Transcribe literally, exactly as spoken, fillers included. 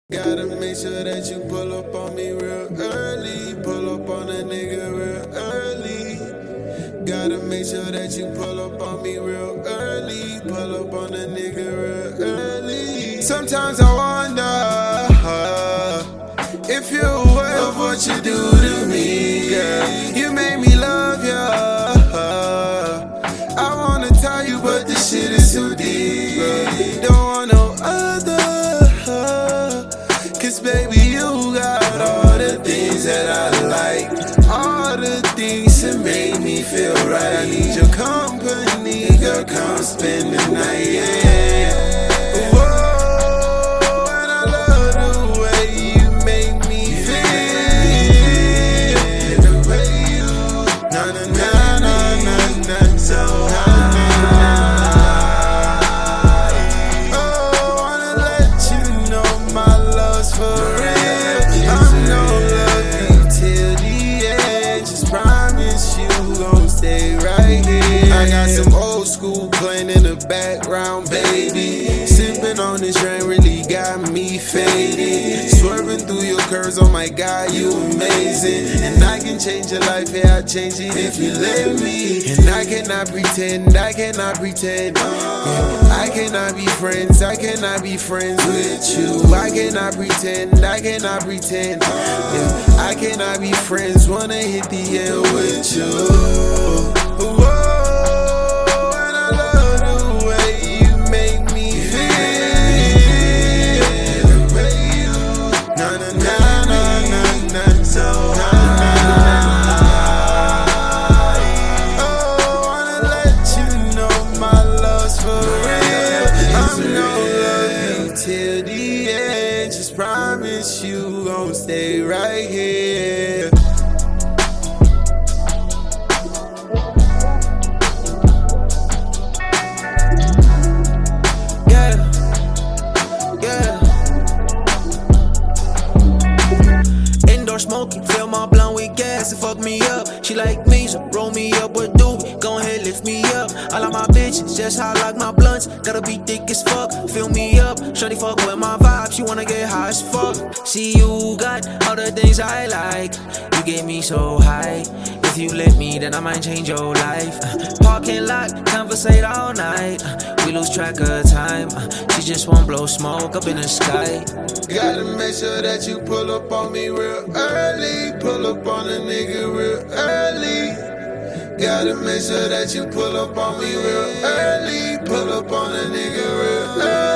Gotta make sure that you pull up on me real early. Pull up on a nigga real early. Gotta make sure that you pull up on me real early. Pull up on a nigga real early. Sometimes I wonder uh, if you're aware of what you do to me, girl. You made me love you. Uh, I wanna tell you, but this shit is too deep. Don't want no other. Cause baby, you got all the things that I like, all the things that make me feel right. I need your company, girl, come spend the night, yeah. Whoa, and I love the way you make me feel. The way you, na na na na na na, so for real, I'm gonna love you till the end. Just promise you gon' stay right here. I got some old school playing in the background, baby. Sipping on this drink really got me faded. Swerving through your curves, oh my God, you amazing. And I can change your life, yeah, I'll change it if you let me. And I cannot pretend, I cannot pretend. Yeah, I cannot be friends, I cannot be friends with you. I cannot pretend, I cannot pretend. Yeah, I cannot be friends, wanna hit the air with you. Whoa, and I love the way you make me feel. The way you, na na na na na na, so oh, wanna let you know my love's for real. I'm gonna love you till the end. Just promise you gon' stay right here. Yeah, yeah. Indoor smoking, fill my blunt with gas and fuck me up. She like me, so roll me up with doobie. Go ahead, lift me up. All of my bitches, just how I like my blunts. Gotta be thick as fuck, fill me up. Shorty fuck with my vibe, she wanna get high as fuck. See, you got all the things I like. You get me so high. If you let me, then I might change your life. uh, Parking lot, conversate all night. uh, We lose track of time. uh, She just won't blow smoke up in the sky. Gotta make sure that you pull up on me real early. Pull up on a nigga real early. Gotta make sure that you pull up on me real early. Pull up on a nigga real early.